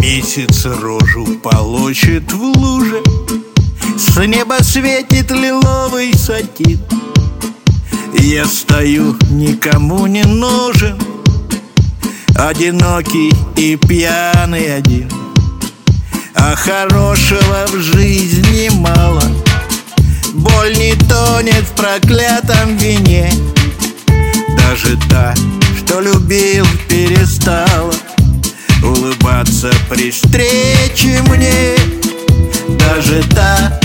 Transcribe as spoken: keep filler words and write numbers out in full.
Месяц рожу полощет в луже, с неба светит лиловый сатин. Я стою, никому не нужен, одинокий и пьяный один. А хорошего в жизни мало, боль не тонет в проклятом вине. Даже та, что любил, перестала улыбаться при встрече мне. Даже та,